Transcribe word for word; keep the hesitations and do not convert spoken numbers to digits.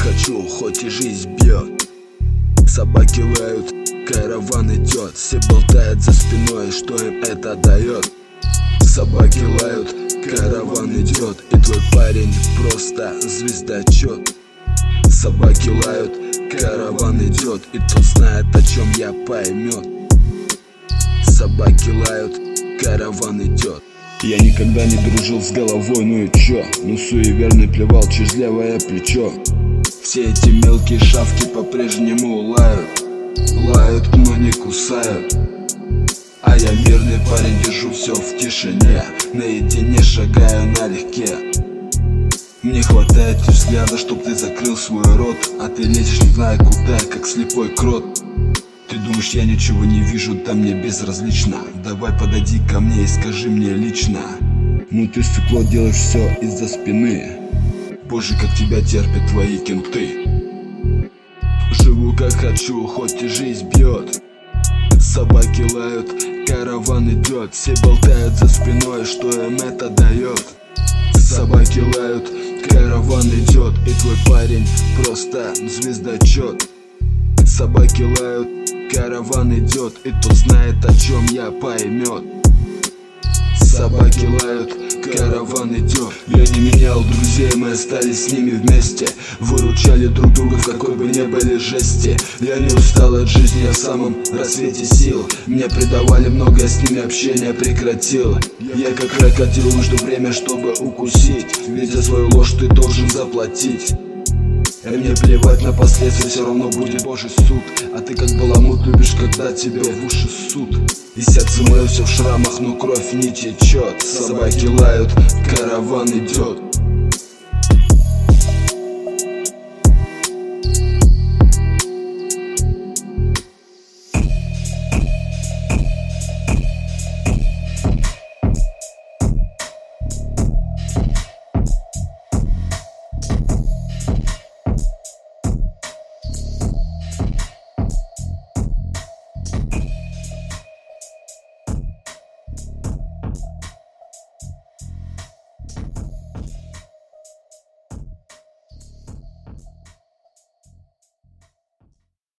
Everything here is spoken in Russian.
хочу, хоть и жизнь бьет. Собаки лают, караван идет. Все болтают за спиной, что им это дает. Собаки лают, караван идет. И твой парень просто звездочет. Собаки лают, караван идет. И тот знает, о чем я, поймет. Собаки лают, караван идет. Я никогда не дружил с головой, ну и чё? Ну суеверный плевал через левое плечо. Все эти мелкие шавки по-прежнему лают. Лают, но не кусают. А я мирный парень, держу все в тишине. Наедине шагаю налегке. Мне хватает лишь взгляда, чтоб ты закрыл свой рот. А ты лезешь не знаю куда, как слепой крот. Ты думаешь, я ничего не вижу, да мне безразлично. Давай подойди ко мне и скажи мне лично. Ну ты, стекло, делаешь все из-за спины. Позже, как тебя терпят твои кенты. Живу как хочу, хоть и жизнь бьет. Собаки лают, караван идет. Все болтают за спиной, что им это дает. Собаки лают, караван идет. И твой парень просто звездочет. Собаки лают, караван идет. И тот знает, о чем я, поймет. Собаки лают, караван идет. Я не менял друзей, мы остались с ними вместе. Выручали друг друга, в какой бы ни были жести. Я не устал от жизни, я в самом рассвете сил. Мне предавали много, я с ними общение прекратил. Я как крокодил, жду время, чтобы укусить. Ведь за свою ложь ты должен заплатить. И мне плевать на последствия, все равно будет Божий суд. А ты как баламут любишь, когда тебе в уши суд. И сердце мое все в шрамах, но кровь не течет. Собаки лают, караван идет.